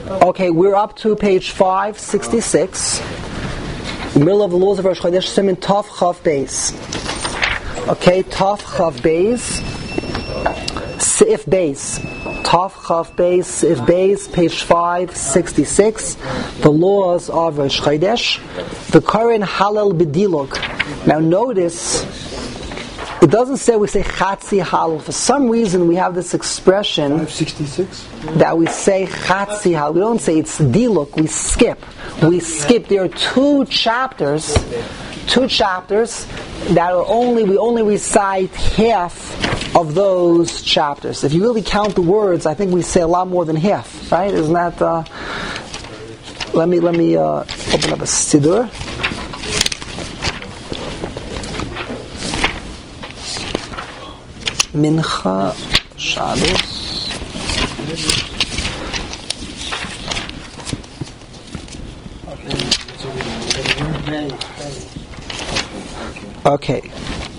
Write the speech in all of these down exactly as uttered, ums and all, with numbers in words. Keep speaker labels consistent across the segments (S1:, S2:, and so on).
S1: Okay, we're up to page five sixty-six. Middle of the laws of Rosh Chodesh, Siman Tov Chav Beis. Okay, Tov Chav Beis. Seif Beis. Tov Chav Beis, Seif Beis, page five sixty-six. The laws of Rosh Chodesh. The current Halal B'diluk. Now notice, it doesn't say we say Chatzi Halal. For some reason we have this expression
S2: five sixty-six
S1: that we say Chatzi Halal. We don't say it's Diluk, we skip. We skip. There are two chapters, two chapters that are only, we only recite half of those chapters. If you really count the words, I think we say a lot more than half, right? Isn't that, uh, let me, let me uh, open up a Siddur. Mincha, Shabbos. Okay.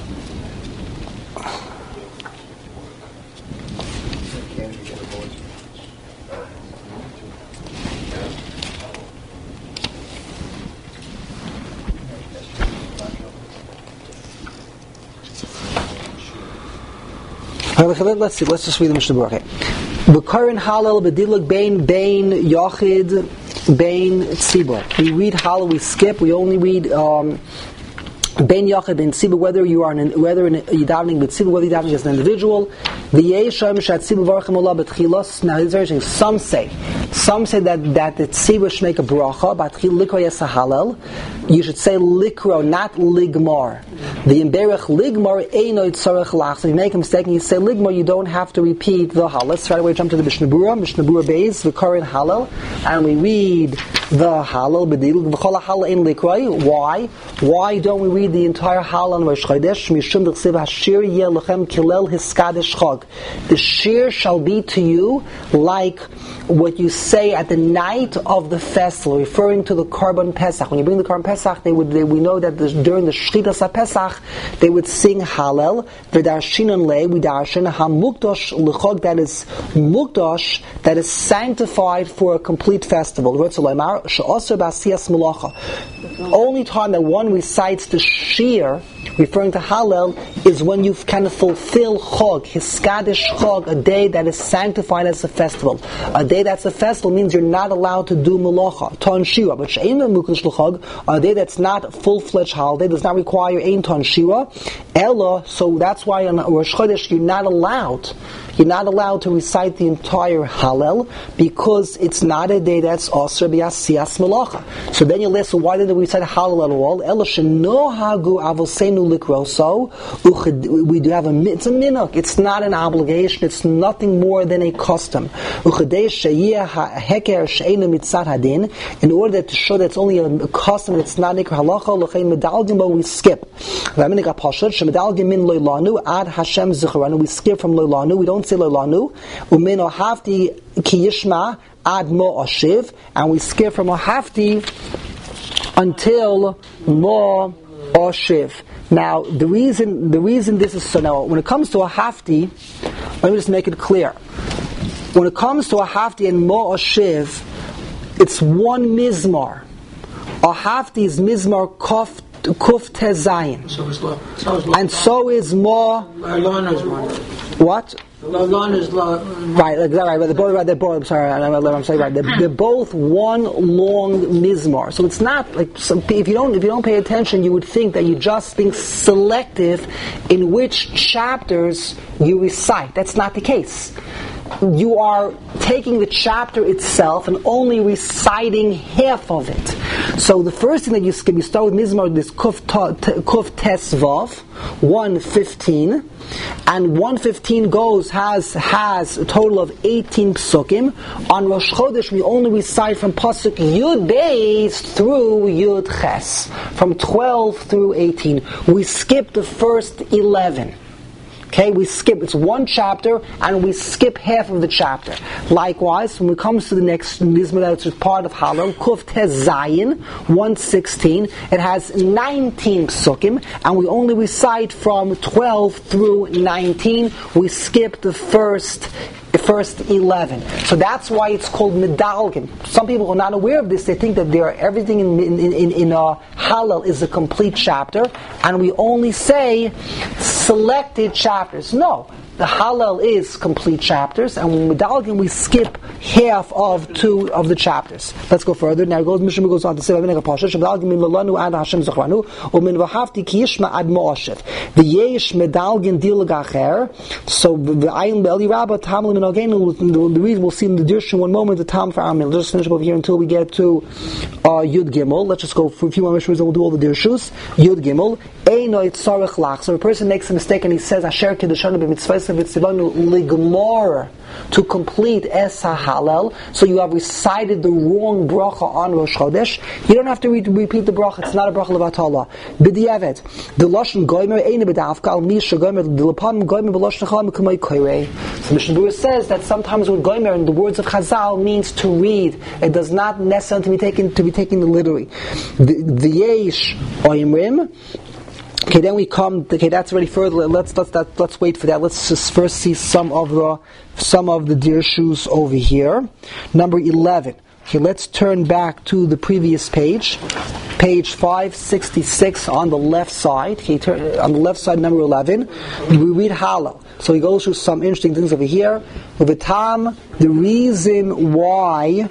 S1: Let's see. Let's just read the Mishnah Berurah. Okay. B'karin halal b'diluk bein bein yachid bein tzibur. We read halal. We skip. We only read um, bein yachid bein tzibur. Whether you are in, whether in you davening with tzibur, whether you davening as an individual. V'yesham shat tzibur varchim olah b'tchilas. Now here's very interesting. Some say, some say that that the tzibur should make a bracha. B'tchil likro yesa halal. You should say likro, not ligmar. The imberach ligmar eino tzarech lach. So if you make a mistake and you say ligmar, you don't have to repeat the halal. Let's right away jump to the Mishnah Berurah. Mishnah Berurah Beis, the current halal, and we read the halal b'diluk v'chol halal ein likroi. Why? Why don't we read the entire halal on Rosh Chodesh? Mishum d'chsev hashir yeh lechem kilel hiskadesh chag. The shir shall be to you like what you say at the night of the festival, referring to the Korban Pesach. When you bring the Korban Pesach, they would. They, we know that this, during the Shchitas Pesach, they would sing Hallel. V'darshinon le, we darshin hamukdosh l'chog. That is mukdosh, that is sanctified for a complete festival. Only time that one recites the shir, referring to Hallel, is when you kind of fulfill Chog, Hiskadish Chog, a day that is sanctified as a festival. A day that's a festival means you're not allowed to do Melacha, Ton Shira, but She'en Mukdash L'Chog, a day that's not full-fledged holiday, does not require Ein Ton Shira, Ella, so that's why on Rosh Chodesh you're not allowed, you're not allowed to recite the entire Hallel, because it's not a day that's Osir B'Yasiyas Melacha. So then you'll ask, so why did we recite Hallel at all? Ella Shenohagu Avosenu Likroso, we do have a, it's a minuk, it's not an obligation, it's nothing more than a custom. In order to show that it's only a custom, it's not nikra halacha, we skip. We skip from loilanu, we don't say loilanu. Umeno hafti kiyishma ad mo ashiv, and we skip from a hafti until mo ashiv. Now, the reason the reason this is so, now when it comes to a hafti, let me just make it clear. When it comes to a hafti and mo ashiv, it's one mizmar. A hafti is mizmar kof kuf tezayin.
S3: So is lo. So is lo.
S1: And so is mo. What?
S3: Lon is lo.
S1: Right, exactly. Right. They're both. Right, they're both. I'm sorry. I'm, I'm sorry. Right. They're, they're both one long mizmar. So it's not like some, if you don't if you don't pay attention, you would think that you're just being selective in which chapters you recite. That's not the case. You are taking the chapter itself and only reciting half of it. So the first thing that you skip, you start with Mizmar, this Kuf Tes Vav, one fifteen, and one fifteen goes, has has a total of eighteen psukim. On Rosh Chodesh, we only recite from Pasuk Yud Beis through Yud Ches, from twelve through eighteen. We skip the first eleven. Okay, we skip, it's one chapter, and we skip half of the chapter. Likewise, when it comes to the next Mizmor, which is part of Hallel, Kuf Tez Zayin, one sixteen, it has nineteen psukim, and we only recite from twelve through nineteen. We skip the first first eleven. So that's why it's called medalgin. Some people are not aware of this. They think that there are, everything in in in, in uh, Hallel is a complete chapter, and we only say selected chapters. No. The Hallel is complete chapters, and when medalgin we skip half of two of the chapters. Let's go further. Now it goes. Mishnah goes on to say, "Medalgin min lalanu ad Hashem zachranu, umin v'hafti ki yishma ad mo'ashev." The yesh medalgin dilag acher. So the ayin be'eli rabba tamlim and again the reason we'll see in the dirshu in one moment the tam for our meal. Let's just finish over here until we get to uh, Yud Gimel. Let's just go for a few more mishras and we'll do all the dirshus. Yud Gimel. Eino itzarech lach. So if a person makes a mistake and he says Asher kedushanu b'mitzvah ligmor, to complete Es HaHallel, so you have recited the wrong bracha on Rosh Chodesh. You don't have to re- repeat the bracha. It's not a bracha levatala. B'di'evet, the lashon goymer eine b'dafka al misha goymer the lapam goymer b'lashon chal mekamay koirei. So Mishnah Berurah says that sometimes with goymer in the words of Chazal means to read. It does not necessarily to be taken to be taken literally. The the yesh oimrim. Okay, then we come. Okay, that's already further. Let's let's that, let's wait for that. Let's just first see some of the some of the dirshus over here. Number eleven. Okay, let's turn back to the previous page, page five sixty-six on the left side. Okay, turn, on the left side, number eleven. We read Hallel. So he goes through some interesting things over here. With the time, the reason why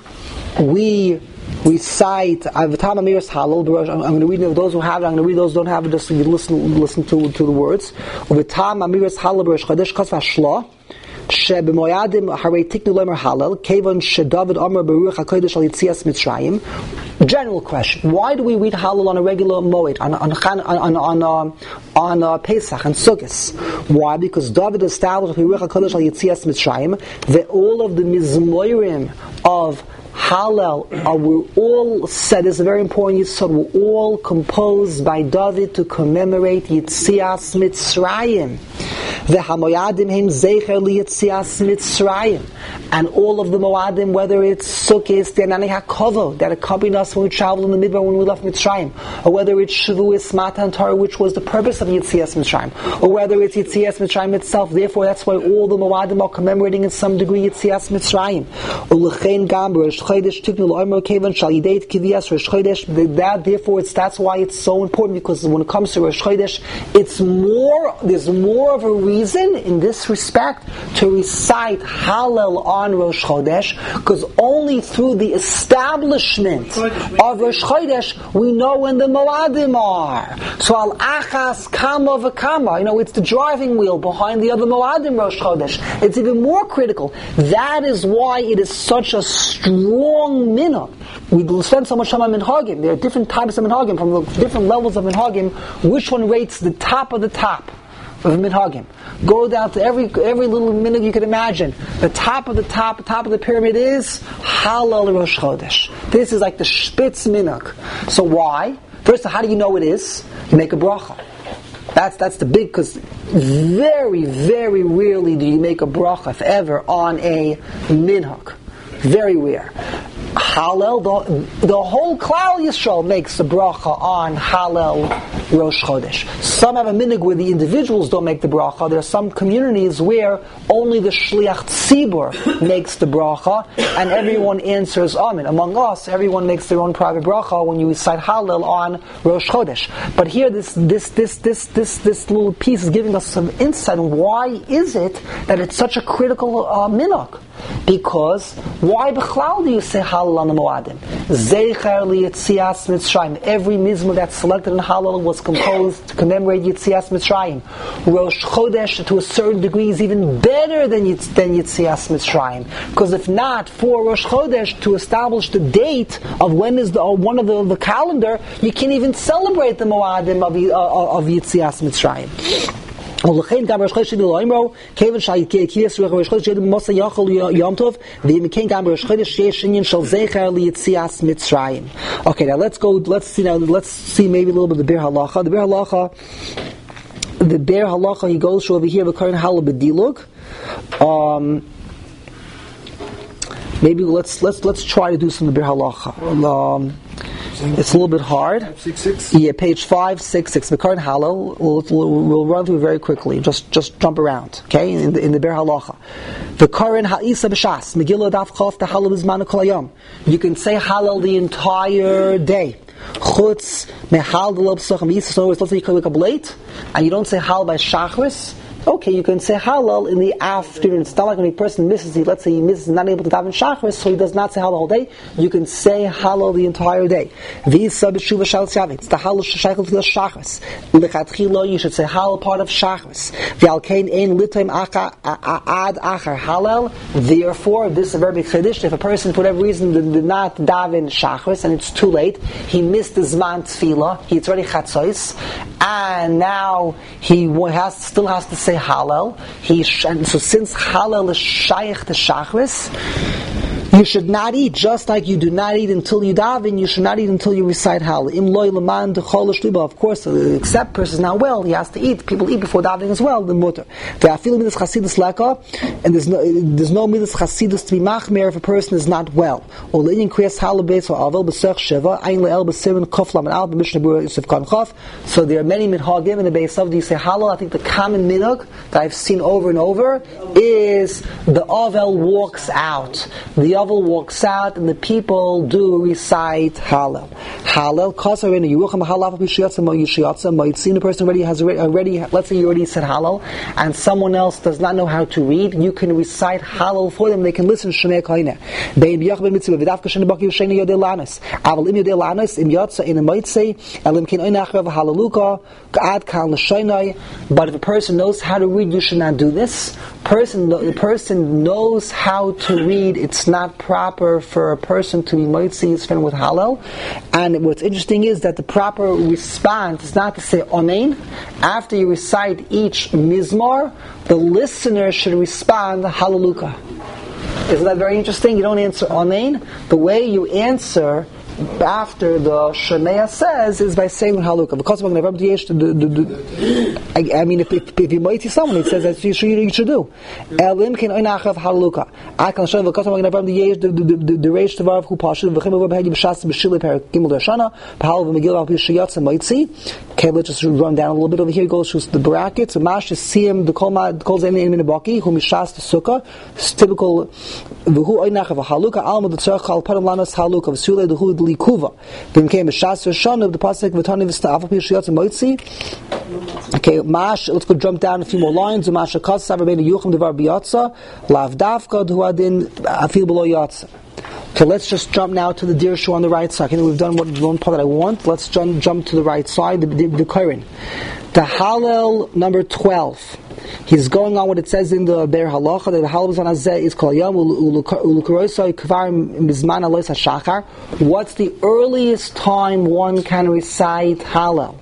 S1: we recite Avatam Amiras Hallel. I'm going to read those who have it. I'm going to read those who don't have it. Just listen, listen to to the words. Avatam Amiras Hallel B'Rosh Chodesh Chas V'Shlo Shebemoyadim Harei Tiknu Lemer Hallel Kevon Shedavid Amar Beruach Hakodesh Al Yitzias Mitzrayim. General question: why do we read Hallel on a regular moed on on on on on, on uh, Pesach and Sukkot? Why? Because David established Beruach Hakodesh Al Yitzias Mitzrayim that all of the mizmorim of Hallel uh, were all said, is a very important yisod, were all composed by David to commemorate Yitzias Mitzrayim. The Hamoyadim Hem Zecher Li Yitzias Mitzrayim. And all of the Moadim, whether it's Sukkot, the Anani HaKovo, that accompanied us when we traveled in the Midbar when we left Mitzrayim, or whether it's Shavuos Matan Torah, which was the purpose of Yitzias Mitzrayim, or whether it's Yitzias Mitzrayim itself. Therefore, that's why all the Moadim are commemorating in some degree Yitzias Mitzrayim. Ulechein Gam Rosh Chodesh Tiknu L'Omer Kevan Shal Yidei Kiviyas Rosh Chodesh. That, therefore, it's that's why it's so important, because when it comes to Rosh Chodesh, it's more. There's more of a reason in this respect to recite Hallel on Rosh Chodesh, because only through the establishment of Rosh Chodesh we know when the Moadim are. So Al Achas Kama V'Kama, you know, it's the driving wheel behind the other Moadim Rosh Chodesh. It's even more critical. That is why it is such a strong minhag. We spend so much time on minhagim. There are different types of minhagim, from the different levels of minhagim. Which one rates the top of the top of minhagim? Go down to every every little minute you can imagine. The top of the top, the top of the pyramid is Hallel Rosh Chodesh. This is like the spitz minhag. So why? First, how do you know it is? You make a bracha. That's that's the big, because very, very rarely do you make a bracha, if ever, on a minhag. Very rare. Hallel, the, the whole Klal Yisrael makes the bracha on Hallel Rosh Chodesh. Some have a minhag where the individuals don't make the bracha. There are some communities where only the Shliach Tzibur makes the bracha, and everyone answers Amen. Among us, everyone makes their own private bracha when you recite Hallel on Rosh Chodesh. But here, this this this this this this little piece is giving us some insight on why is it that it's such a critical uh, minhag. Because why b'chlal do you say Hallel on the Moadim? Zeicher li Yitzias Mitzrayim. Every mizmor that's selected in Hallel was composed to commemorate Yitzias Mitzrayim. Rosh Chodesh, to a certain degree, is even better than Yitz, than Yitzias Mitzrayim. Because if not for Rosh Chodesh to establish the date of when is the or one of the, the calendar, you can't even celebrate the Moadim of, uh, of Yitzias Mitzrayim. ולכן גם ראש חודש לא אמרו כיוון שהכיס ראש חודש מוסא יאכל יום טוב ומכן גם ראש חודש יש עניין של זכר ליציאת מצרים. Okay, now let's go, let's see now, let's see maybe a little bit of the Be'er Halacha. The Be'er Halacha, the Be'er Halacha, he goes through over here, the current Hallel B'dilug. Um, maybe let's, let's, let's try to do some of the Be'er Halacha. Um, It's a little bit hard.
S2: five six six
S1: Yeah, page five six six. The current halal. We'll, we'll, we'll run through very quickly. Just just jump around. Okay, in the in the Ber Halacha. The current ha'isa b'shas Megillah daf chof the halal bizman kol hayom. You can say halal the entire day. Chutz mehal the lobsach misa. So let's say you wake up late and you don't say halal by shachris. Okay, you can say halal in the afternoon. It's not like when a person misses, he, let's say he misses, not able to daven shachris, so he does not say halal all day. You can say halal the entire day. It's the halal shaychel to the shachris. Lechatchila, you should say halal part of shachris. V'alkein ein litaim ad achar halal. Therefore, this is a very big chiddush. If a person, for whatever reason, did, did not daven shachris and it's too late, he missed the zman tefillah. It's already chatzos, and now he has still has to say halal. He sh- and so since halal is shaykh to shachris, you should not eat just like you do not eat until you daven. You should not eat until you recite halal. Im loy leman dechol shliba. Of course, except person is not well, he has to eat. People eat before davening as well. The mutter. The afil midas chasidus leka, and there's no there's no midas chasidus to be machmer if a person is not well. Or leinin kriyas halal beis or avel b'sech sheva ein le'el b'sirin kof lam al b'mishnah b'ur yosef kan chof. So there are many minhagim in the beis of. Do you say halal? I think the common minhag that I've seen over and over is the avel walks out. The Avel walks out and the people do recite Halal. Halal, Kasar in a Yerucham Halal B'Shiyatza Mo Yishiyatza Mo Yitzin. The person already has already, let's say you already said Halal, and someone else does not know how to read. You can recite Halal for them. They can listen. Shemei Kaina. Bein B'Yach Ben Mitzvah V'Davka Sheni Baki Yisheni Yodei Lanas. Aval Im Yodei Lanas Im Yatza In a Moitzei Elim Kin Oinachrav Halaluka Ad Kal L'Shainai. But if a person knows how to read, you should not do this. Person, the person knows how to read. It's not proper for a person to be moitzi his friend with halal. And what's interesting is that the proper response is not to say amen. After you recite each mizmor, the listener should respond halaluka. Isn't that very interesting? You don't answer amen. The way you answer after the Shemaya says is by saying halukah. Because of I, I mean, if, if, if you might see someone, it says that you should, you should do. Elim ken oinachav halukah. I can show because of the the the reish tavav who pashu v'chim v'behedi b'shas b'shili per gimel dershana b'hal v'megillah b'shiyatz might see. Okay, let's just run down a little bit over here. Goes to the brackets. Mash siyim the kol ma kol zayin in minabaki who mishas the sukkah. It's typical. V'hu oinachav halukah alma the tzarch al param lanas halukah v'sulei the hu Kuva. Then came a Shas Rishon of the pasuk v'tani v'sta'av p'yishiyatz moitzi. Okay, Mash. Let's go jump down a few more lines. Mash Akas Savarbein Yucham Devar Biyatza Lav Davka Duadin Afil Below Yatza. Okay, let's just jump now to the Dirshu on the right side. Okay, we've done what one part that I want. Let's jump jump to the right side. The the, the Koren. The Hallel number twelve. He's going on what it says in the Ber Halacha that the Halal B'Zman Hazeh is Kol Yom Ulukuroisai Kvar Mizman Alois HaShachar. What's the earliest time one can recite Halal?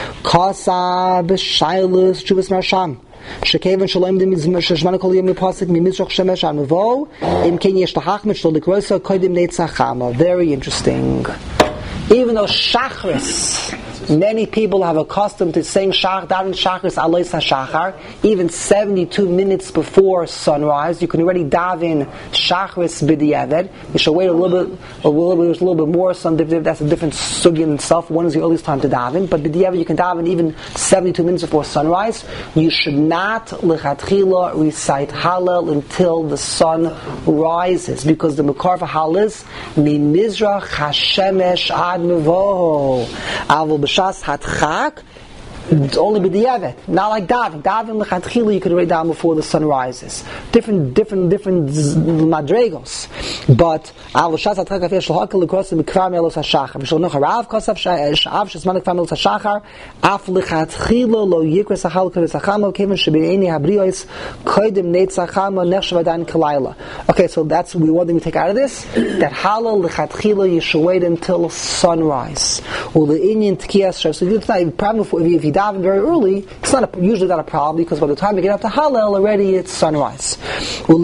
S1: Kasa B'Shailus Chuvas Marsham. Shekeven Shalom Dim Sheshman Kol Yom Pasuk Mimizrach Shemesh Anuvo Im Ken Yesh Tahach Mit Shlol Likroisai Kodim Neitzachama. Very interesting. Even though Shachris, many people have accustomed to saying Shach, daven Shachris Alois HaShachar, even seventy-two minutes before sunrise, you can already daven Shachris B'diavad. You should wait a little bit, a little bit, a little bit more. Some that's a different sugya in itself. One is the earliest time to daven, but B'diavad you can daven even seventy-two minutes before sunrise. You should not lechatchila recite Halal until the sun rises, because the Mekar for Halal is Mimizrach Hashemesh Ad Mevoho. Avol B'Shas Hatchak, it's only b'diavad, not like daven. Daven lechatchila you could already daven before the sun rises. Different, different, different madregos. But avol B'Shas Hatchak after shalhakal lekrosim mikvar melos hashachar. V'shal noch harav kosav sha'av shesman mikvar melos hashachar. Af lechatchila lo yikres hachal k'vesachama kevin shebeini habriyos kodim neitzachama nechshavadan kalayla. Okay, so that's we what we take out of this. That halal lechatchila you should wait until sunrise. Or the Indian tkiyas. So it's not a problem if you daven very early, it's not a, usually not a problem because by the time you get out to Hallel, already it's sunrise. Now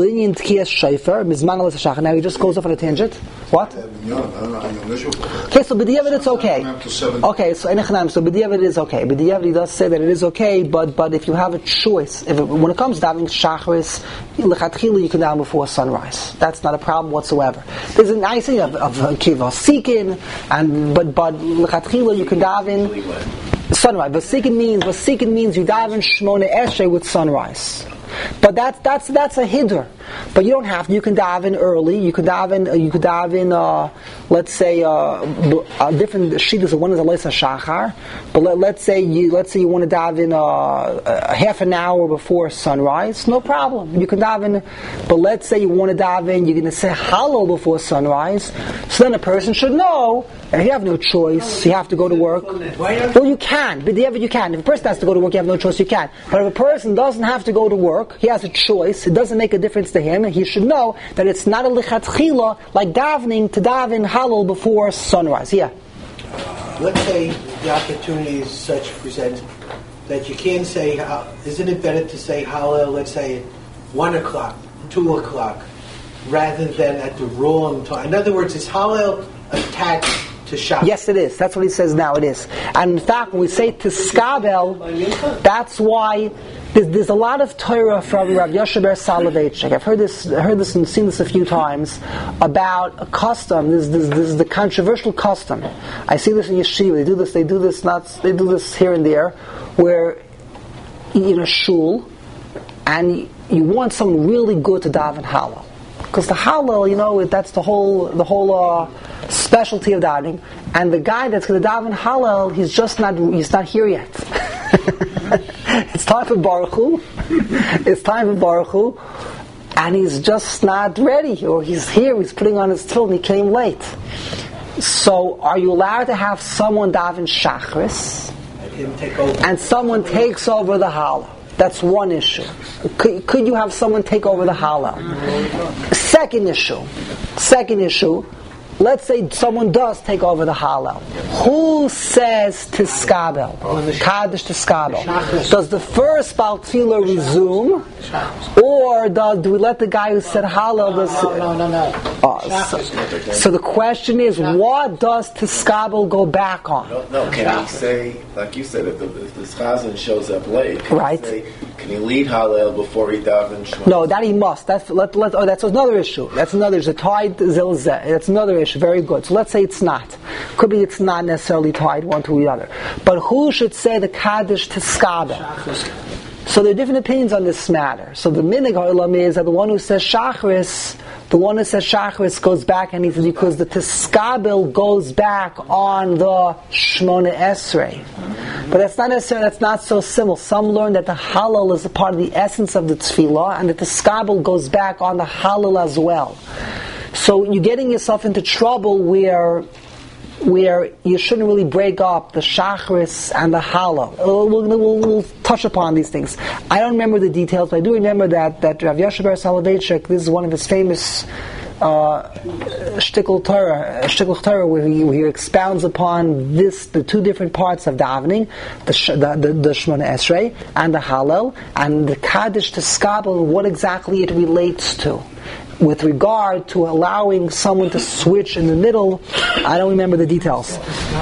S1: he just goes off on a tangent. What? Okay, so b'diavad it's okay. Okay, so so b'diavad is okay. B'diavad he does say that it is okay, but but if you have a choice, if it, when it comes to davening shacharis, lechatchila you can daven before sunrise. That's not a problem whatsoever. There's a nice thing of, of kiva sikin, and but but lechatchila you can daven sunrise. Vasikin means vasikin means you daven shmona esrei with sunrise. But that's that's that's a hinder. But you don't have to. You can dive in early. You could dive in. Uh, you could dive in. Uh, let's say uh, uh, different shittas. One is a leisa shachar. But let, let's say you let's say you want to dive in uh, a half an hour before sunrise. No problem. You can dive in. But let's say you want to dive in. You're going to say Hallel before sunrise. So then a person should know. And you have no choice. You have to go to work. Well, you can. But you can. If a person has to go to work, you have no choice. You can. But if a person doesn't have to go to work, he has a choice. It doesn't make a difference to him. And he should know that it's not a lichatchila like davening to daven Hallel before sunrise. Yeah.
S2: Let's say the opportunity is such present that you can't say. Uh, isn't it better to say Hallel? Let's say at one o'clock, two o'clock, rather than at the wrong time. In other words, is Hallel attached to Shabbos?
S1: Yes, it is. That's what he says now. It is. And in fact, when we say Tiskabel, that's why there's, there's a lot of Torah from Rav Yoshe Ber Soloveitchik. I've heard this, heard this, and seen this a few times about a custom. This, this, this is the controversial custom. I see this in yeshiva. They do this. They do this. Not. They do this here and there, where in a shul, and you want someone really good to daven Hallel. Because the Hallel, you know, that's the whole the whole uh, specialty of davening. And the guy that's going to daven Hallel, he's just not he's not here yet. It's time for Baruch Hu. It's time for Baruch Hu, and he's just not ready. Or he's here, he's putting on his tefillin, he came late. So, are you allowed to have someone daven Shachris, and someone takes over the Hallel? That's one issue. Could, could you have someone take over the Hallel? Second issue. Second issue. Let's say someone does take over the Hallel. Who says Tiskabel? Kaddish Tiskabel. Does the first Baal Tefillah resume? Or does, do we let the guy who said Hallel... Does,
S2: no, no, no, no.
S1: Oh, so, so the question is, what does Tiskabel go back on?
S4: No, no, can he say, like you said, if the, if the Chazan shows up late, can
S1: right.
S4: he say, can he lead Hallel before he davens Shema?
S1: No, that he must. That's let, let, oh, that's another issue. That's another issue. Tied zilzeh. That's another issue. Very good. So let's say it's not. Could be it's not necessarily tied one to the other. But who should say the Kaddish Tiskabel? So there are different opinions on this matter. So the Minig Ha'olam is that the one who says Shachris, the one who says Shachris goes back, and he says because the Tiskabel goes back on the Shmona Esrei. But that's not necessarily, that's not so simple. Some learn that the Hallel is a part of the essence of the Tefillah, and that the Tiskabel goes back on the Hallel as well. So you're getting yourself into trouble where where you shouldn't really break up the Shachris and the Hallel. We'll, we'll, we'll touch upon these things. I don't remember the details, but I do remember that, that Rav Yoshe Ber Soloveitchik, this is one of his famous uh, shtickle Torah, shtickle Torah, where he, where he expounds upon this, the two different parts of davening, the the, the, the Shmona Esrei and the Hallel, and the Kaddish Tiskabel, and what exactly it relates to. With regard to allowing someone to switch in the middle, I don't remember the details.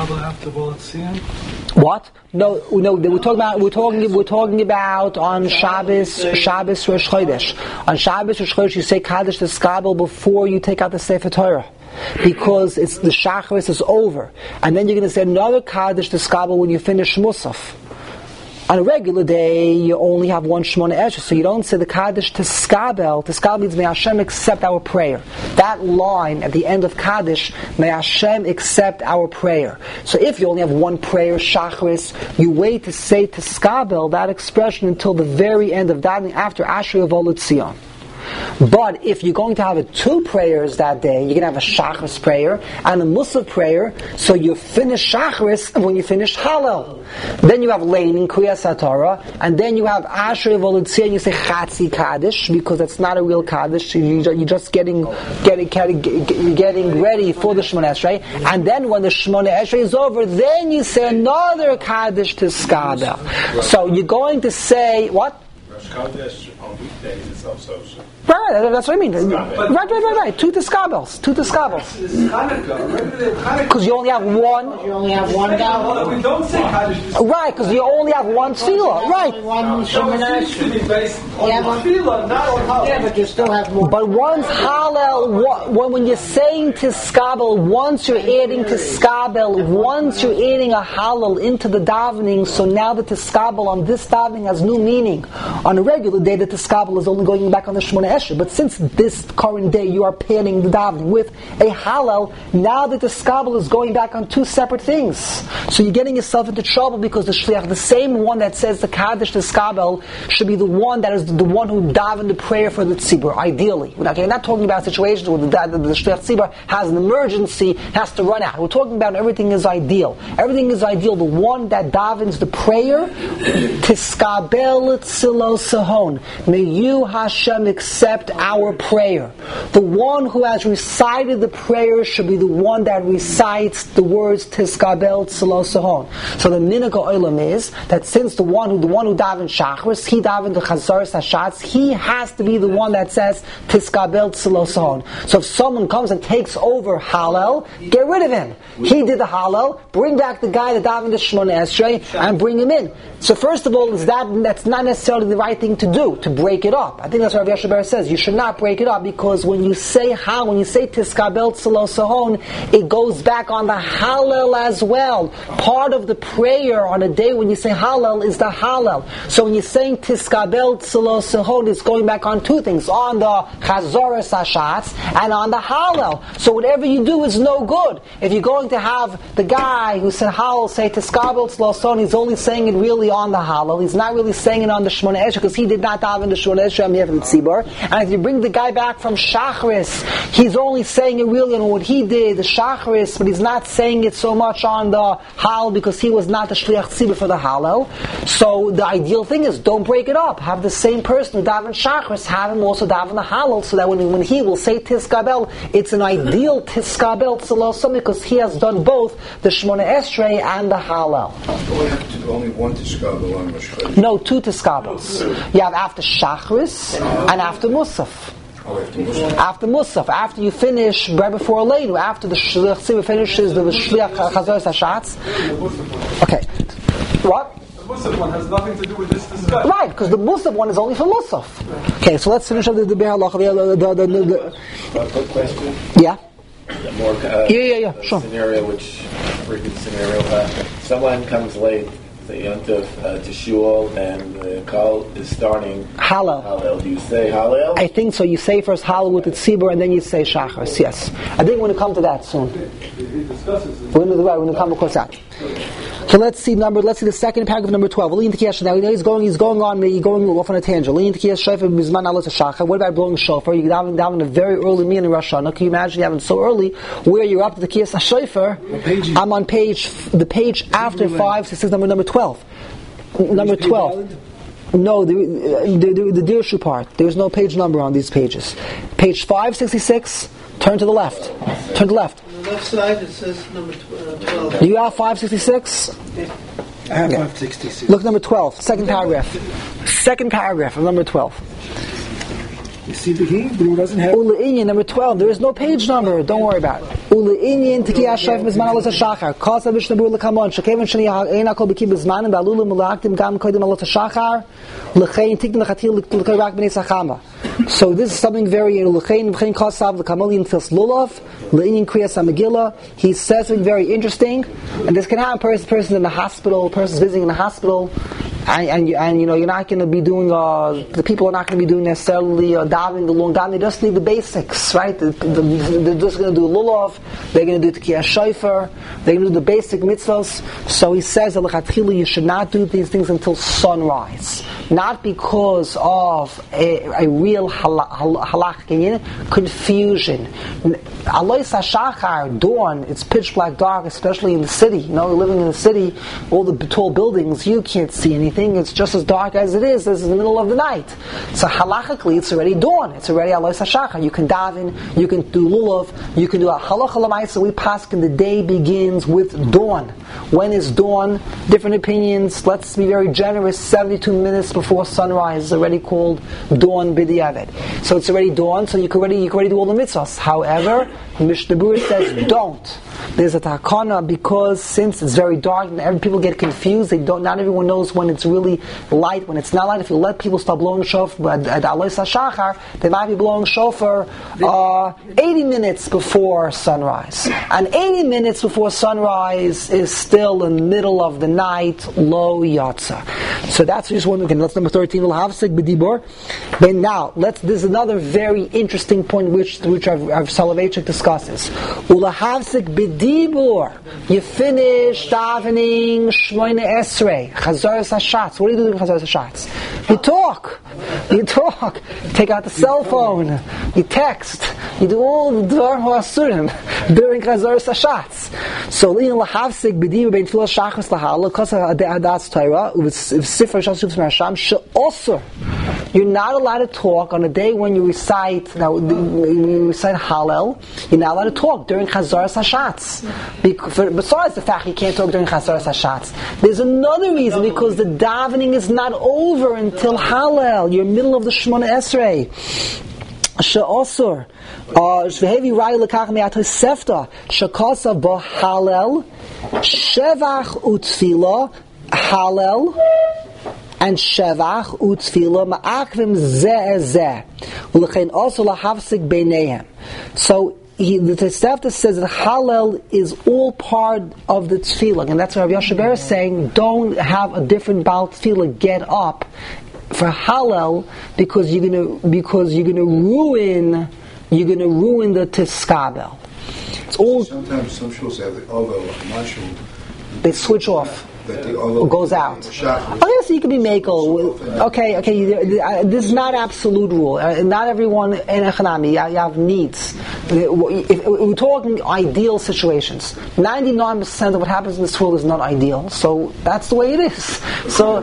S1: What? No, no. We're talking about. We're talking. We're talking about on Shabbos, Shabbos Rosh Chodesh. On Shabbos Rosh Chodesh, you say Kaddish Tiskabel before you take out the Sefer Torah, because it's the Shacharis is over, and then you're going to say another Kaddish Tiskabel when you finish Musaf. On a regular day, you only have one Shmona Esrei, so you don't say the Kaddish Tiskabel. Tiskabel means, may Hashem accept our prayer. That line at the end of Kaddish, may Hashem accept our prayer. So if you only have one prayer, Shachris, you wait to say Tiskabel, that expression, until the very end of davening, after Ashrei Yavo L'Tzion. But if you're going to have two prayers that day, you're going to have a Shacharis prayer and a Musaf prayer, so you finish Shacharis when you finish Hallel. Then you have Leining, Kriyas HaTorah, and then you have Ashrei V'Lutzia, and you say Chatzi Kaddish, because it's not a real Kaddish, you're just getting, getting, getting, getting ready for the Shemona Esrei, and then when the Shemona Esrei is over, then you say another Kaddish to Skabel. So you're going to say, what?
S5: Rosh Chodesh on weekdays is also.
S1: Right, that's what I mean. Right, right, right, right. Two Tiskabels. Two Tiskabels. Because you only have one.
S3: You only have one guy.
S6: We don't say Kaddish.
S1: Right, because you only have one tefillah. Right.
S3: One
S6: So it seems to be based on
S3: Yeah,
S6: the
S3: but-
S6: tefillah, not on how.
S3: Yeah, but you still have more.
S1: But once Hallel, wa- when, when you're saying Tiskabel, once you're adding Tiskabel, once you're adding a Hallel into the davening, so now the Tiskabel on this davening has new meaning. On a regular day, the Tiskabel is only going back on the Shemona Esrei. But since this current day you are panning the davening with a Hallel, now that the Tiskabel is going back on two separate things. So you're getting yourself into trouble because the Shliach, the same one that says the Kaddish Tiskabel, should be the one that is the one who davened the prayer for the Tzibur, ideally. We're not, we're not talking about situations where the, the, the Shliach Tzibur has an emergency, has to run out. We're talking about everything is ideal. Everything is ideal. The one that davens the prayer, Tiskabel Tzilo Sahon. May you, Hashem, accept our prayer. The one who has recited the prayer should be the one that recites the words Tiskabel Tzilo Sahon. So the minhag ha'olam is that since the one who the one who davened Shachris, he davened the Chazaras Hashatz, he has to be the one that says Tiskabel Tzilo Sahon. So if someone comes and takes over Hallel, get rid of him. He did the Hallel, bring back the guy that davened the Shemona Esrei, and bring him in. So first of all, is that that's not necessarily the right thing to do, to break it up. I think that's what Rav Yasher Ber says. You should not break it up, because when you say how, when you say Tiskabel Tzilo Sahon, it goes back on the Hallel as well. Part of the prayer on a day when you say Hallel is the Hallel. So when you're saying Tiskabel Tzilo Sahon, it's going back on two things, on the Chazaras Hashatz and on the Hallel. So whatever you do is no good. If you're going to have the guy who said Hallel say Tiskabel Tzilo Sahon, he's only saying it really on the Hallel. He's not really saying it on the Shemona Esrei, because he did not daven the Shemona Esrei on behalf of the Tzibur. And if you bring the guy back from Shachris, he's only saying it really on what he did, the Shachris, but he's not saying it so much on the Hallel because he was not the Shliach Tzibur for the Hallel. So the ideal thing is don't break it up. Have the same person who daven Shachris, have him also daven the Hallel, so that when, when he will say Tiskabel, it's an ideal Tiskabel Tzilo Sahon, because he has done both the Shemona Esrei and the Hallel.
S5: Only have to do only one Tiskabel on Rosh Chodesh.
S1: No, two Tiskabels. You have after Shachris and after Musaf.
S5: Oh, after Musaf.
S1: After Musaf, after you finish, right before Aleinu, after the Shliach Tzibur finishes the Shliach Chazaras Hashatz. Okay. What?
S6: The Musaf one has nothing to do with this discussion.
S1: Right, because the Musaf one is only for Musaf. Okay, so let's finish up the the Be'er Halacha. The, the, the, the, the,
S4: A quick question.
S1: yeah?
S4: The more, uh,
S1: Yeah, yeah, yeah,
S4: the
S1: sure.
S4: Scenario, which freaking scenario. Uh, someone comes late, the Yontif uh, to shul, and the call is starting.
S1: Hallel.
S4: Hallel. Do you say Hallel?
S1: I think so. You say first Hallel with the Tzibur, and then you say Shachris. Yes. I think we're going to come to that soon.
S6: He discusses this.
S1: We're going to, right, we're going to come across that. So let's see number. Let's see the second paragraph, number twelve. Now you know he's going. He's going on. He's going off on a tangent. What about blowing shofar? You're down, down in a very early meal in Rosh Hashanah. Can you imagine having so early where you're up to the Kiyas Shofar? I'm on page the page after five six six number number twelve. Number twelve. No, the the, the, the Dirshu part. There's no page number on these pages. Page five sixty six. Turn to the left. Turn to the left.
S2: On the left side it says number twelve.
S1: You have five sixty-six?
S2: I have five sixty-six.
S1: Look, number twelve, second paragraph. Second paragraph of number twelve.
S2: You see the Hebrew doesn't have...
S1: Ula Inyan, number twelve. There is no page number. Don't worry about it. Ula Inyan, Tiki Ashayf, Bizman Alat HaShachar. Kasa Vishnabur L'kamon. Shekevan Shani Ha'ein HaKol B'kim Bizmanim. Ba'alulu M'la'aktim Gam Kodim Alat HaShachar. L'chein Tikn L'chatil L'kayrak B'nei Sachama. So this is something very... L'chein V'chein Kasav L'kamolim Fils Lulav. L'Inyan Kriyas HaMegillah. He says something very interesting. And this can happen. Person, person in the hospital, person's visiting in the hospital. And, and, and you know, you're not going to be doing, uh, the people are not going to be doing necessarily uh, davening the long davening. They just need the basics, right? The, the, they're just going to do lulav, they're going to do Tekiyah Shofar, they're going to do the basic mitzvahs. So he says that l'chatchila you should not do these things until sunrise. not because of a, a real halachic confusion. Alois HaShachar, dawn, it's pitch black dark, especially in the city. You know, living in the city, all the tall buildings, you can't see anything. It's just as dark as it is. This is the middle of the night. So halachically, it's already dawn. It's already Alois HaShachar. You can daven, you can do lulav, you can do a halacha l'maisa. We paskin, the day begins with dawn. When is dawn? Different opinions. Let's be very generous. seventy-two minutes before sunrise is already called dawn b'diavad. So it's already dawn. So you can already you can already do all the mitzvahs. However, Mishnah Berurah says don't. There's a takana because since it's very dark and every, people get confused. They don't. Not everyone knows when it's really light, when it's not light. If you let people start blowing shofar at, at Alois HaShachar, they might be blowing shofar uh, eighty minutes before sunrise. And eighty minutes before sunrise is still in the middle of the night, lo yatsa. So that's just one. Again, that's number thirteen. L'havsik b'dibur. But now, let's. This is another very interesting point which which Rav Soloveitchik discusses. L'havsik b'dibur. You finish davening shmoyne esrei chazaras hashatz. What do you do during chazaras hashatz? You talk. You talk. Take out the cell phone. You text. You do all the dvar ha'asurim during chazaras hashatz. So l'havsik b'dibur bein tefillah shachris lahal because of adas Torah with Sifra Shasuf Marasham she'osur. You're not allowed to talk on a day when you recite now when you recite Hallel. You're not allowed to talk during Chazaras Hashatz. Besides the fact you can't talk during Chazaras Hashatz, there's another reason because the davening is not over until Hallel. You're in the middle of the Shemona Esrei. She'osur. Shvehevi Rai Lekach Me'at Sefta She'kosav Bo Hallel Shevach U'Tfila Hallel and Shevach U'Tfila Ma'akvim Zeh Zeh U'Lechein also Lahavsik Beineihem. So he, the Tosefta says that Hallel is all part of the Tefillah, and that's what Rav Yoshe Ber is saying. Don't have a different Baal Tefillah get up for Hallel because you're gonna because you're gonna ruin you're gonna ruin the Tiskabel. It's all.
S5: Sometimes some schools have the oval marshal.
S1: They switch off. It goes out. Oh yes, you can be makel. Okay, okay. This is not absolute rule. Not everyone in Echanami. You have needs. If we're talking ideal situations, ninety-nine percent of what happens in this world is not ideal. So that's the way it is. So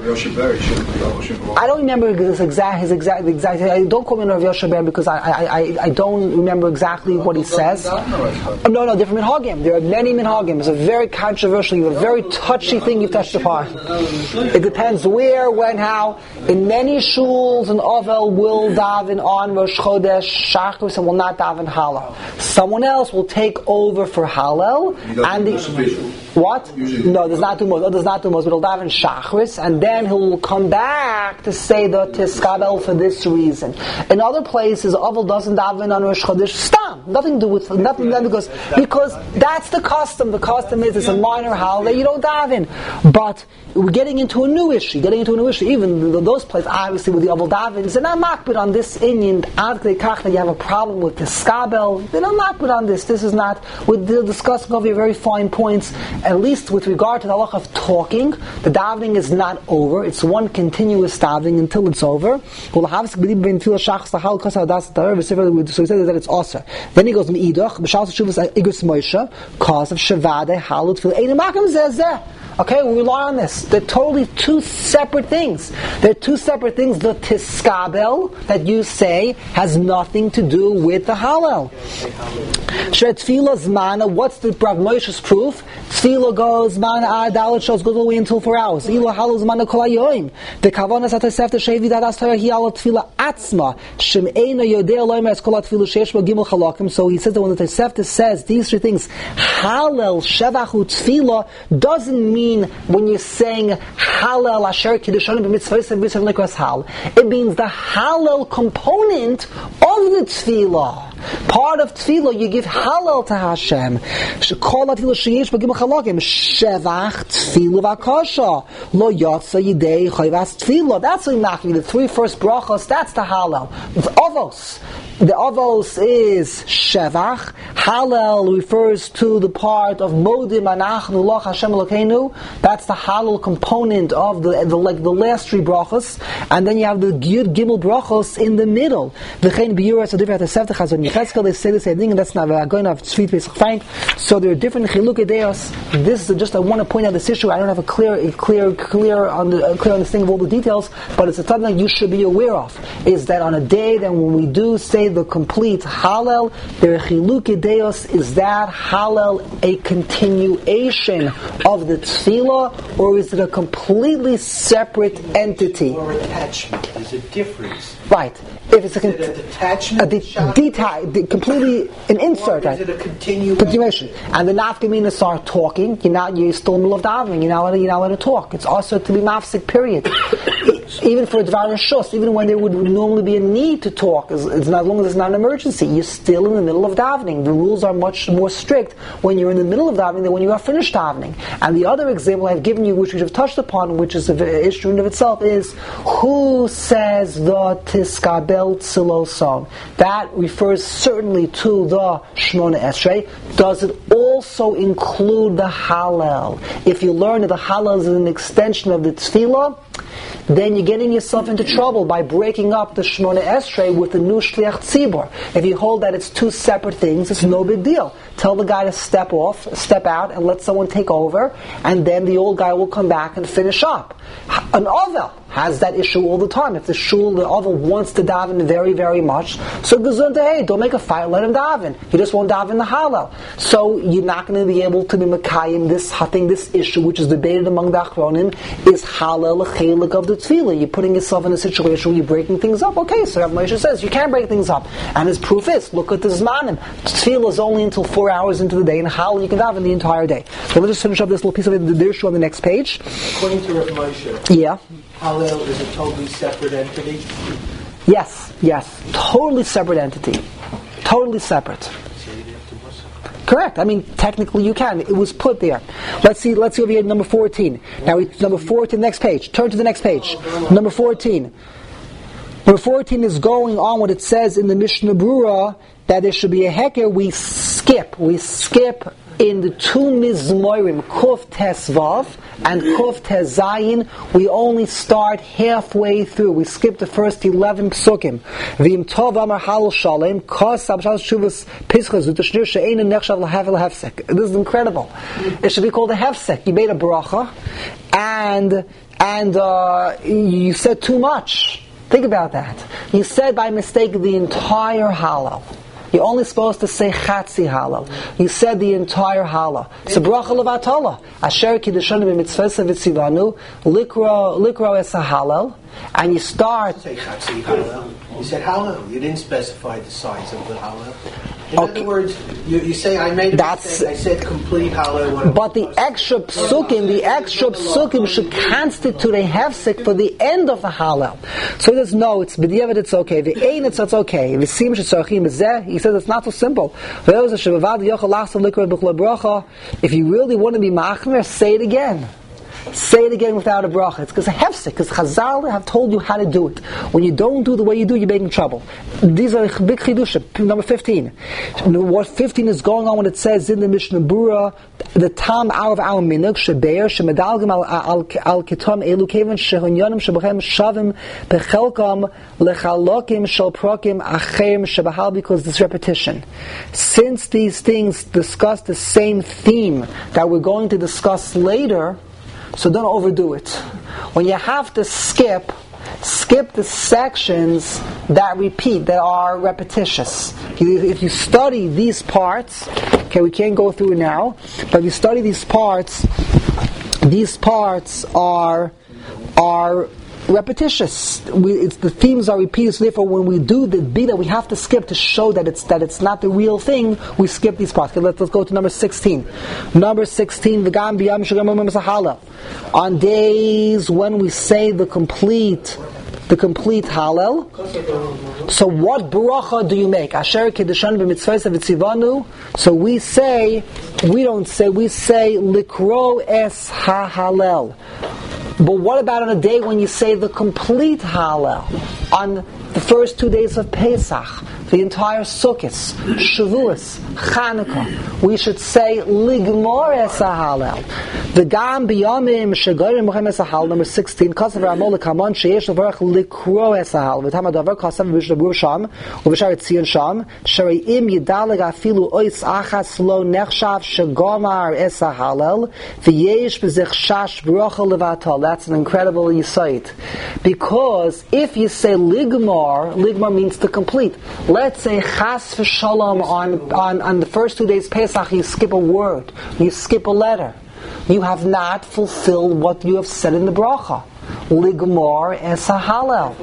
S1: I don't remember his exact, his exact, exact. Don't call me Rav Yoshe Ber because I, I, I, I don't remember exactly what he says. No, no, different minhagim. There are many minhagim. It's a very controversial, a very touchy thing you've touched upon. It depends where, when, how. In many shuls, an ovel will daven on Rosh Chodesh Shachris and will not daven Hallel. Someone else will take over for Hallel and the, what? No, there's not two most. No, there's not two most. But he'll daven Shachris and then he'll come back to say the Tiskabel for this reason. In other places, ovel doesn't daven on Rosh Chodesh. Stam, nothing to do with nothing. Because because that's the custom. The custom is it's a minor holiday. You don't daven, but we're getting into a new issue. Getting into a new issue. Even those places, obviously, with the ovel daven, they're not makbid on this Indian. Ad kei kach that you have a problem with Tiskabel. They're not makbid on this. This is not. We're discussing over here very fine points. At least with regard to the halacha of talking, the davening is not over. It's one continuous davening until it's over. So he says that it's also. Then he goes meidach b'shal shuvas igus Moshe cause of shavade halut fil ein makam zeh. Okay, we rely on this. They're totally two separate things. They're two separate things. The tiskabel that you say has nothing to do with the Hallel. Tefillah zmana. What's the Rav Moshe's proof? Tefillah goes zmana adalat shows goes all the way until four hours. Ilo Hallel zmana kol hayoim. The kavanas atasefta shevi dadas Torah hi al tefillah atzma shem eina yodei loymer es kol tefillah sheish bo gimel chalakim. So he says that when the Tosefta says these three things, Hallel, Shevach, Tefillah, doesn't mean when you're saying Hallel Asher Kiddushanim b'mitzvahs and b'mitzvah likras Hal, it means the Hallel component the tefillah. Part of tefillah, you give halal to Hashem. Shekol atila sheyesh b'gimel chalakim. Shevach tefillah v'akasha. Lo yotza yidei chayvas tefillah. That's what knocking. The three first brachos, that's the halal. With avos. The avos is shevach. Halal refers to the part of modim anachnu loch Hashem Elokeinu. That's the halal component of the, the like the last three brachos. And then you have the Yud Gimel brachos in the middle. V'chein biyuras adivrat hasevtech hazon yichezkel. They say the same thing, and that's not going to have tzvit pesach fine. So there are different chilukei deos. This is just I want to point out this issue. I don't have a clear, a clear, clear, under, clear understanding of all the details, but it's something that you should be aware of. Is that on a day that when we do say the complete Hallel, there are chilukei deos. Is that Hallel a continuation of the tefillah, or is it a completely separate entity?
S2: Or attachment. There's a difference.
S1: Right. If it's a, con-
S2: is it a detachment,
S1: a de- deta- de- completely an insert,
S2: or
S1: right?
S2: is it a continuation?
S1: Continuation. And the nafkamina start talking. You're not. You're still in the middle of davening. You're not. Allowed, you're not allowed to talk. It's also to be mafsik. Period. Even for a dvar shus, even when there would normally be a need to talk, as, as long as it's not an emergency, you're still in the middle of davening. The rules are much more strict when you're in the middle of davening than when you are finished davening. And the other example I've given you, which we have touched upon, which is an issue in of itself, is who says the tiskabel tzilo song. That refers certainly to the Shmona Esrei. Does it also include the Hallel? If you learn that the Hallel is an extension of the Tefillah, then you're getting yourself into trouble by breaking up the Shmona Esrei with the new Shliach Tzibor. If you hold that it's two separate things, it's no big deal. Tell the guy to step off, step out, and let someone take over, and then the old guy will come back and finish up. An Ovel has that issue all the time. If the shul, the Ovel wants to daven very, very much, so Gezunta, hey, don't make a fight, let him daven. He just won't daven the Hallel. So you're not going to be able to be Mekayim this thing, this issue, which is debated among the Achronim, is Hallel a chelik of the Tefillah. You're putting yourself in a situation where you're breaking things up. Okay, so Rav Moshe says you can break things up. And his proof is, look at the Zmanim. Tefillah is only until four hours into the day, and Hallel you can daven the entire day. So let's just finish up this little piece of it, the issue on the next page.
S2: According to Rav Moshe,
S1: yeah.
S2: Hallel is a totally separate entity?
S1: Yes, yes. Totally separate entity. Totally separate. Correct. I mean, technically you can. It was put there. Let's see. Let's see over here. Number fourteen. Now, we, number fourteen. Next page. Turn to the next page. Number fourteen. Number fourteen is going on what it says in the Mishnah Brura that there should be a heker. We skip. We skip in the two mizmorim, Kuf Tes Vav and Kuf Tes Zayin. We only start halfway through. We skip the first eleven psukim. V'im tov amar halal shalem kos abshal shuvas pischas utashdir she'ein nechshav lahavel hefsek. This is incredible. It should be called a hefsek. You made a bracha, and and uh, you said too much. Think about that. You said by mistake the entire halal. You're only supposed to say chatzi halal. You said the entire halal. So bracha levatala. Asher kiddushanu b'mitzvesa v'tzivanu likra likra es halal. And you start.
S2: You say chatzi halal. You said halal. You didn't specify the size of the halal. In
S1: Okay.
S2: other words, you, you say I made a
S1: That's-
S2: mistake. I said complete halal.
S1: But the extra psukim, the extra psukim should constitute a hefsek for the end of the halal. So there's no, it's b'diavad, it's okay. The ein, it's, it's okay. V'sim shetzarchim b'zeh, he says it's not so simple. If you really want to be machmer, say it again. Say it again without a bracha. It's because a hefsek, because Chazal have told you how to do it. When you don't do the way you do, you're making trouble. These are big chidushim. Number fifteen. What fifteen is going on when it says in the Mishnah Brura, the tam our of our minuk shebeir shemedalgim al al kitam elu kevan shehonyanim shebachem shavim bechelkam lechalokim shel prokim acherim shebahal, because this repetition. Since these things discuss the same theme that we're going to discuss later, so don't overdo it. When you have to skip, skip the sections that repeat, that are repetitious. If you study these parts, okay, we can't go through it now, but if you study these parts, these parts are are repetitious. We, it's, the themes are repeated, so therefore when we do the bida, we have to skip to show that it's that it's not the real thing. We skip these parts. Okay, let's, let's go to number sixteen. Number sixteen, v'gam b'yam shagam ha'halal. On days when we say the complete, the complete halal, So what bracha do you make? Asher kedushan b'mitzvahs v'tzivanu. So we say, we don't say, we say likro es ha-halel. But what about on a day when you say the complete Hallel? On the first two days of Pesach, the entire Sukkot, Shavuos, Chanukah, we should say Ligmor es Hallel. The Gam biyamim shegorim mochem es Hallel, number sixteen. Kasav Ramol lekamon sheyesh levarach likro es Hallel. V'tam adavar kasav v'shabur sham u'v'shar etzion sham shereim yidaleg afilu ois achas lo nechshav shegomar es Hallel v'yesh b'zich shash bracha levatal. That's an incredible insight, because if you say Ligmar, Ligmar means to complete. Let's say Chas v'Shalom on, on on the first two days Pesach, you skip a word, you skip a letter. You have not fulfilled what you have said in the bracha. Ligmar es Hallel.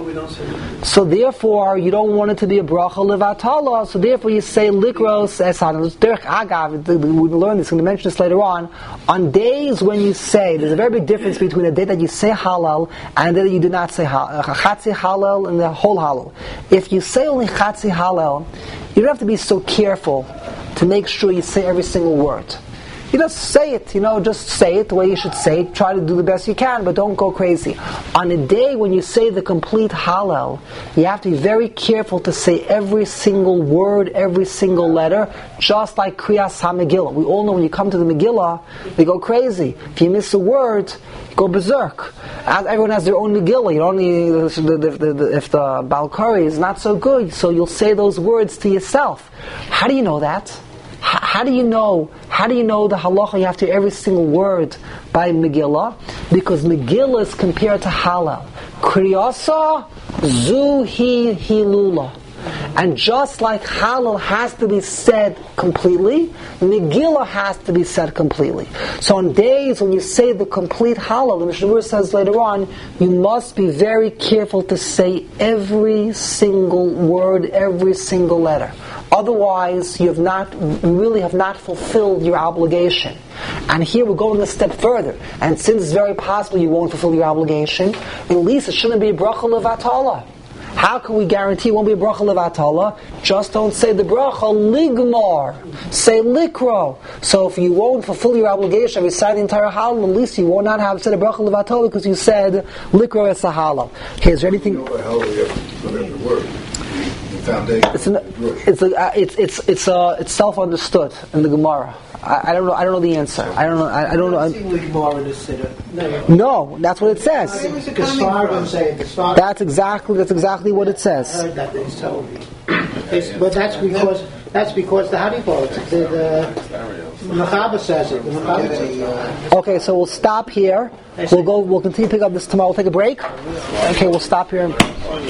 S1: So therefore, you don't want it to be a bracha levatala. So therefore, you say likros es Hallel. Derech agav, we will learn this. I'm going to mention this later on. On days when you say, there's a very big difference between a day that you say Hallel and a day that you do not say Chatzi Hallel and the whole Hallel. If you say only Chatzi Hallel, you don't have to be so careful to make sure you say every single word. You just say it, you know, just say it the way you should say it. Try to do the best you can, but don't go crazy. On a day when you say the complete Hallel, you have to be very careful to say every single word, every single letter, just like Kriyas HaMegillah. We all know when you come to the Megillah, they go crazy. If you miss a word, you go berserk. As everyone has their own Megillah. You don't need, if the, the, if the Balkari is not so good, so you'll say those words to yourself. How do you know that? How do you know? How do you know the halacha? You have to every single word by Megillah, because Megillah is compared to Hallel. Kriyasa zu hi hilula, and just like Hallel has to be said completely, Megillah has to be said completely. So on days when you say the complete Hallel, the Mishnah Berurah says later on, you must be very careful to say every single word, every single letter. Otherwise, you have not, you really have not fulfilled your obligation. And here we're going a step further. And since it's very possible you won't fulfill your obligation, at least it shouldn't be a bracha levatala. How can we guarantee it won't be a bracha levatala? Just don't say the bracha ligmar. Say likro. So if you won't fulfill your obligation of reciting the entire halal, at least you will not have said a bracha levatala because you said likro es a halal. Okay, is there anything?
S5: You know what halal you have to remember the word. Foundation.
S1: It's an, it's a, uh, it's it's it's uh, it's self-understood in the Gemara. I, I don't know. I don't know the answer. I don't know. I, I don't know. I, no, that's what it says. That's exactly that's exactly what it says.
S3: I heard that they told me. It's, but that's because that's because the Hadipot, the, the Mechaber says it. The Mechaber says it.
S1: Okay, so we'll stop here. We'll go. We'll continue to pick up this tomorrow. We'll take a break. Okay, we'll stop here.